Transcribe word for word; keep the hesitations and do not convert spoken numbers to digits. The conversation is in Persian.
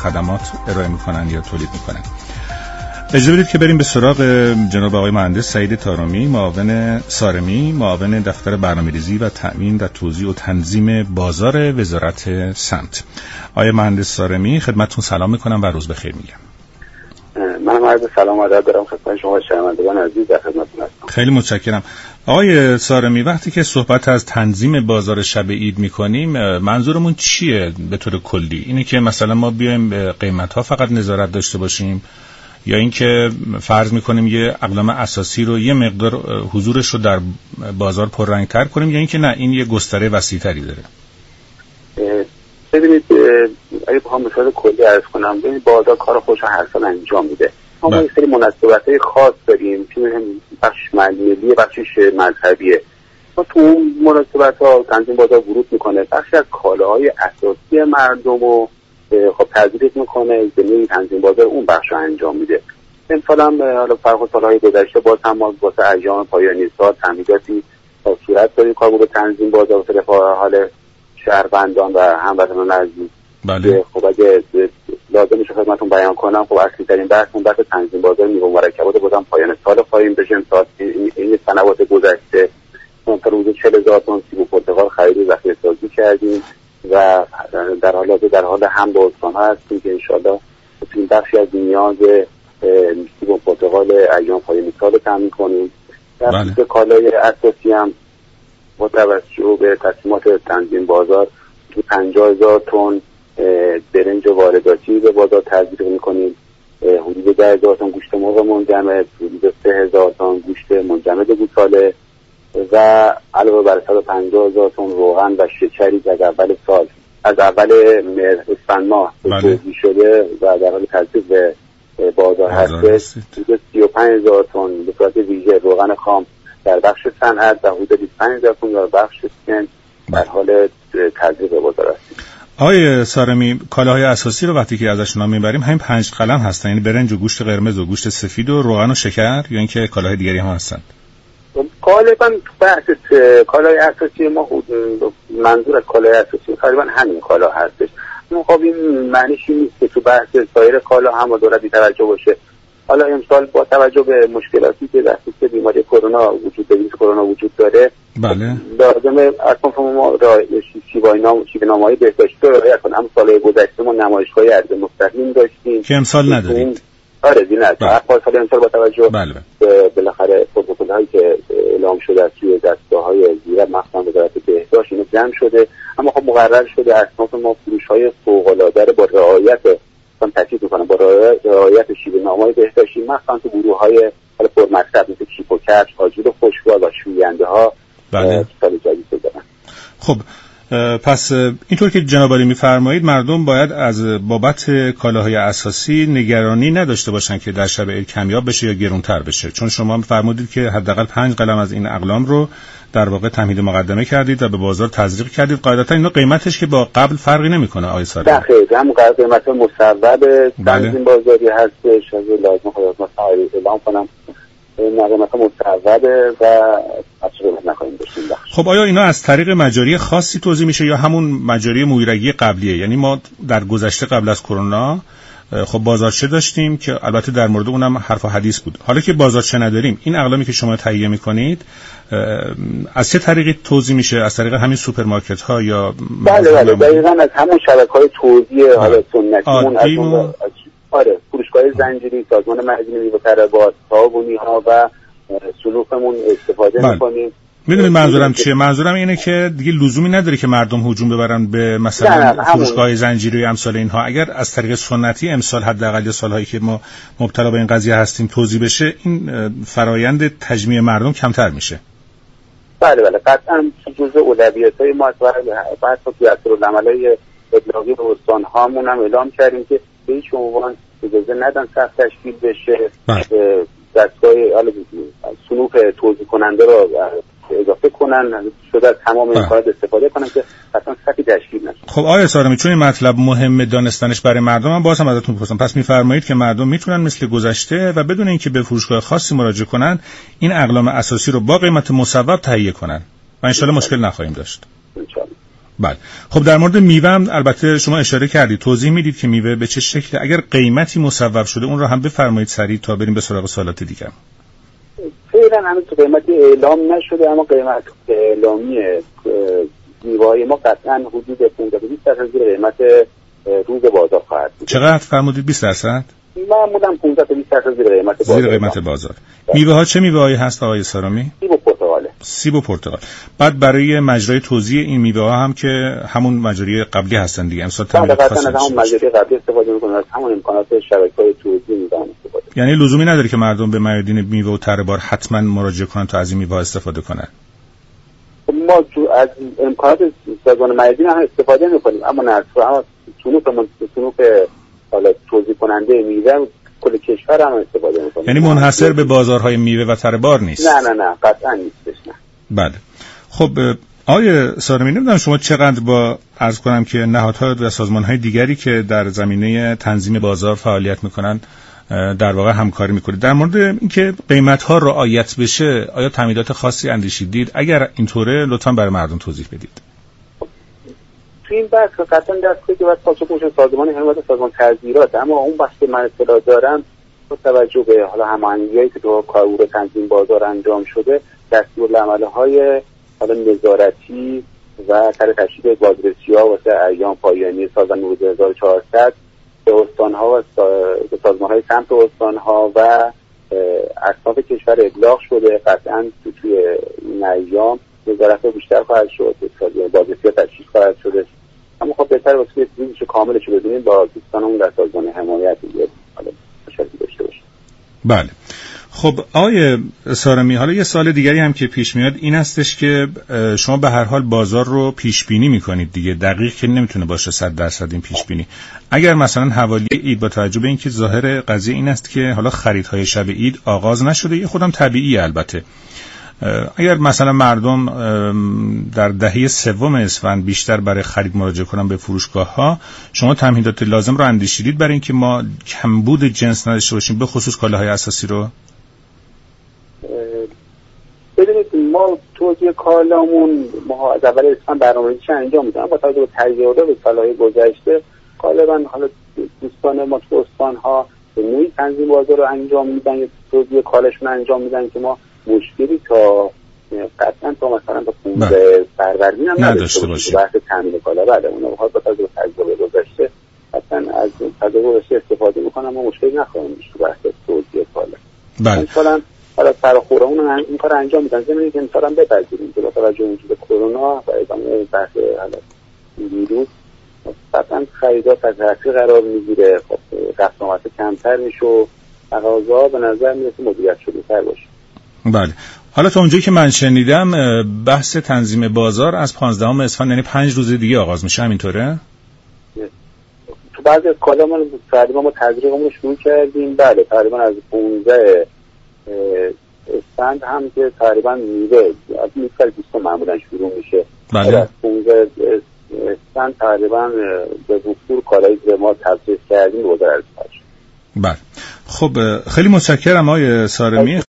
خدمات ارائه میکنن یا تولید میکنن. اجازه بدید که بریم به سراغ جناب آقای مهندس سعید طارمی، معاون سارمی، معاون دفتر برنامه‌ریزی و تأمین و توزیع و تنظیم بازار وزارت سمت. آقای مهندس سارمی، خدمتتون سلام میکنم و روز بخیر میگم. من عرض سلام و ادب دارم خدمت شما شنوندگان عزیز، در خدمتتون هستم. خیلی متشکرم. آقای سارمی، وقتی که صحبت از تنظیم بازار شب عید میکنیم منظورمون چیه به طور کلی؟ اینه که مثلا ما بیایم قیمت‌ها فقط نظارت داشته باشیم، یا اینکه فرض میکنیم یه اقلام اساسی رو یه مقدار حضورش رو در بازار پررنگ‌تر کنیم، یا اینکه نه این یه گستره وسیع‌تری داره؟ ببینید اگه بخوام مثال کلی عرض کنم، ببینید بازار کار خودش هر سال انجام میده. ما یه سری مناسبت‌های خاص داریم که بخش ملی، بخشش مذهبیه. ما تو اون مناسبت‌ها تنظیم بازار ورود میکنه، بخشی از کالاهای اساسی مردم رو خب تزریق میکنه، زمین تنظیم بازار اون بخش رو انجام میده. مثلا حالا فرق سالهای گذشته باز هم ما واسه ایام پایانی سال تمهیداتی صورت داریم کارگروه تنظیم بازار به حال شهروندان و هموطنان عزیز. بله. خب اگه لازم میشه خدمتتون بیان کنم، خب اصلی ترین بحثمون بحث تنظیم بازار میوه مرکبات بازم پایان سال خواهیم داشت. سال این سنوات گذشته ما تا روز چهل هزار تن سیب و پرتقال خرید و ذخیره سازی کردیم و در حال حاضر در حال حمل و استان‌ها هستیم که انشالله بتونیم بخشی از نیاز سیب و پرتقال ایام پایان سال رو تامین کنیم. در بله. کالای اساسی هم با توجه به تصمیمات تنظیم بازار تو پنجاه هزار تن برنج وارداتی به بازار تزریق میکنیم، حدود ده هزار تن گوشت مرغ منجمد، حدود سه هزار تن گوشت منجمد گوساله و علاوه بر صد و پنجاه هزار تن روغن و شکری که از اول سال از اول اسفند ماه توزیع شده و در حال تزریق به بازار هست، حدود سی و پنج هزار تن به صورت ویژه روغن خام در بخش صنعت و حدود بیست و پنج هزار تن در بخش سکن در حال تزریق به بازار هستیم. آقای سارمی، کالاهای اساسی رو وقتی که ازش نام میبریم همین پنج قلم هستن، یعنی برنج و گوشت قرمز و گوشت سفید و روغن و شکر، یا اینکه کالاهای دیگری هم هستن؟ غالبا بحث کالای اساسی ما منظور از کالای اساسی غالبا همین کالا هستش. خب این معنیش این نیست که تو بحث سایر کالا هم دولت بی توجه باشه. حالا امسال با توجه به مشکلاتی که در خصوص بیماری کرونا وجود داره، کرونا وجود داره، بله، لازمه اصلا ما شیوه نامه‌های بهداشتی رو رعایت کنیم. هم سال گذشته ما نمایشگاه عرض مستقیم داشتیم که امسال ندارید. آره دیگه نه، هر سال امسال با توجه بله. به بالاخره پروتکل‌هایی که اعلام شده از توی دستگاه‌های زیر مخصوصا وزارت بهداشت اینو جمع شده، اما خب مقرر شده اصناف ما فروش‌های فوق‌العاده رو با رعایت من تاکید می‌کنم با رعایت شیوه نامه‌های بهداشتی مخصوصا تو گروه‌های حالا پرمصرف مثل کیپ و کفش، آجیل خشک‌ها و شوینده‌ها بله. سال جدید دارن. خب پس اینطور که جناب عالی می‌فرمایید مردم باید از بابت کالاهای اساسی نگرانی نداشته باشن که در شب عید کمیاب بشه یا گرانتر بشه، چون شما فرمودید که حداقل پنج قلم از این اقلام رو در واقع تمهید مقدمه کردید و به بازار تزریق کردید. قاعدتا اینا قیمتش که با قبل فرقی نمیکنه آقای سارمی؟ دقیقاً هم قیمت مصوب تنظیم بازاری هستش، از لازم خدمت ما اعلام کنم نقیمت مصوبه و اصلا نخواهیم داشتیم. خب آیا اینا از طریق مجاری خاصی توزیع میشه یا همون مجاری مویرگی قبلیه؟ یعنی ما در گذشته قبل از کرونا خب بازارچه داشتیم که البته در مورد اونم حرف و حدیث بود. حالا که بازارچه نداریم، این اقلامی که شما تهیه میکنید از چه طریقی توزیع میشه؟ از طریق همین سوپرمارکت ها یا بله بله دقیقاً از همون شبکه‌های توزیع حالا سنتیمون از اون آره فروشگاه زنجیری، سازمان مجموعه میوه طلبات، صابونی ها و سلوفمون استفاده میکنیم. میدونید منظورم چیه؟ منظورم اینه که دیگه لزومی نداره که مردم هجوم ببرن به مثلا فروشگاه زنجیری و امثال اینها. اگر از طریق سنتی امسال حداقل سالهایی که ما مبتلا به این قضیه هستیم توزیع بشه، این فرایند تجمیع مردم کمتر میشه. بله بله قطعا جزء اولویت‌های ما بعد تو دستورالعمل‌های ابلاغی به استان‌هامون هم اعلام کردیم که به هیچ عنوان اجازه ندن سخت تشکیل بشه. دستگاه صنوف توزیع کننده رو اضافه کنن، شده از تمام امکانات استفاده کنن که اصلا سختی تشکیل نشه. خب آقای سارمی، چون این مطلب مهمه دانستنش برای مردم، من باز هم ازتون می‌پرسم، پس می‌فرمایید که مردم میتونن مثل گذشته و بدون اینکه به فروشگاه خاصی مراجعه کنن این اقلام اساسی رو با قیمت مصوب تهیه کنن و ان شاءالله مشکل نخواهیم داشت. ان شاءالله. بله. خب در مورد میوه هم البته شما اشاره کردید، توضیح میدید که میوه به چه شکل، اگر قیمتی مصوب شده اون رو هم بفرمایید سریع تا بریم به سراغ سوالات دیگه. فعلا هنوز قیمتی اعلام نشده، اما قیمت اعلامی میوه‌های ما قطعا حدود پانزده تا بیست درصد زیر قیمت روز بازار خواهد بود. چقدر فرمودید؟ بیست درصد؟ معمولا پانزده تا بیست درصد زیر قیمت بازار. زیر قیمت بازار. میوه ها چه میوه‌هایی هست آقای سارمی؟ سیب و پرتقاله. سیب و پرتقال. بعد برای مجرای توزیع این میوه ها هم که همون مجاری قبلی هستن دیگه، امسال تامینات خاصی از همون مجاری قبلی استفاده می‌کنن، از همون امکانات شبکه‌های توزیع میدن استفاده. یعنی لزومی نداره که مردم به میادین میوه و تره بار حتما مراجعه کنن تا از این میوه استفاده کنن. ما تو از امکانات سازمان میادین هم استفاده می‌کنیم، اما نه اما صنوف من صنوف حالا توزیع کننده میوه کل کشور هم استفاده می‌کنیم. یعنی منحصر به بازارهای میوه و تره بار نیست. نه نه نه قطعا نیستش. نه. بله. خب آقای سارمی، نمیدونم شما چقدر با عرض کنم که نهادها و سازمان‌های دیگری که در زمینه تنظیم بازار فعالیت می‌کنن در واقع همکاری می‌کنید. در مورد اینکه قیمت‌ها رعایت بشه آیا تمهیدات خاصی اندیشیدید؟ اگر اینطوره لطفاً برای مردم توضیح بدید. تو این بحث قطعا دست که باید پاسخگوش سازمان حمایت سازمان تغییرات، اما اون بحث که من اطلاع دارم با توجه به حالا هماهنگی‌هایی که تو کارگروه تنظیم بازار انجام شده، دستورالعمل‌های حالا نظارتی و سر تشکیل بازرسی‌ها واسه ایام پایانی سال نود هزار و چهارصد به استان‌ها و به سازمان‌های سمت استان‌ها و اصناف کشور ابلاغ شده. قطعاً تو توی این ایام نظارت بیشتر خواهد شد، بازرسی‌ها تشکیل خواهد شده. اما خب بهتر واسه که ریزش کاملش رو بدونیم با دوستانمون در سازمان حمایت دیگه حالا مشارکت داشته باشیم. بله. خب آقای سارمی، حالا یه سوال دیگری هم که پیش میاد این هستش که شما به هر حال بازار رو پیش بینی میکنید دیگه، دقیق که نمیتونه باشه صد درصد این پیش بینی. اگر مثلا حوالی عید با توجه به اینکه ظاهر قضیه این است که حالا خریدهای شب عید آغاز نشده، یه خودم طبیعیه البته، اگر مثلا مردم در دهه سوم اسفند بیشتر برای خرید مراجعه کنن به فروشگاه‌ها، شما تمهیدات لازم رو اندیشیدید برای اینکه ما کمبود جنس نداشته باشیم به خصوص کالاهای اساسی رو؟ ببینید ما توزیع کالامون ما از اول اسفند برنامه‌ریزی انجام میدیم، با توجه به تغییرات به سال‌های گذشته غالبا حالا دوستان ما تو استان‌ها به نوعی تنظیم بازار رو انجام میدن یا توزیع کالاشون انجام میدن که ما مشکلی تا قطعا تا مثلا تا پونزده فروردین هم نداشته باشیم بحث تامین کالا. بله اونها بخواد با توجه به تجربه گذشته قطعا از تجربه گذشته استفاده میکنن، ما مشکلی نخواهیم داشت تو بحث توزیع کالا. بله. مثلا حالا فراخورمون این کار انجام میدن، زمینی که مثلا بپذیریم که با توجه به وجود کرونا و ادامه بحث حالا ویروس قطعا خریدات از تاثیر قرار میگیره، خب رفت کمتر میشه و تقاضا به نظر میرسه مدیریت شده‌تر باشه. بله. حالا تا اونجایی که من شنیدم بحث تنظیم بازار از پانزدهم اسفند یعنی پنج روز دیگه آغاز میشه، همینطوره؟ تو بعضی از کالا ما تقریبا ما تزریقمون رو شروع کردیم. بله تقریبا از پانزده اسفند هم که تقریبا میوه از میوه بیست معمولا شروع میشه. بله. از پانزده اسفند تقریبا به وفور کالایی که ما تزریق کردیم رو در ارتفاع. بله. خب خیلی متشکرم آقای سارمی.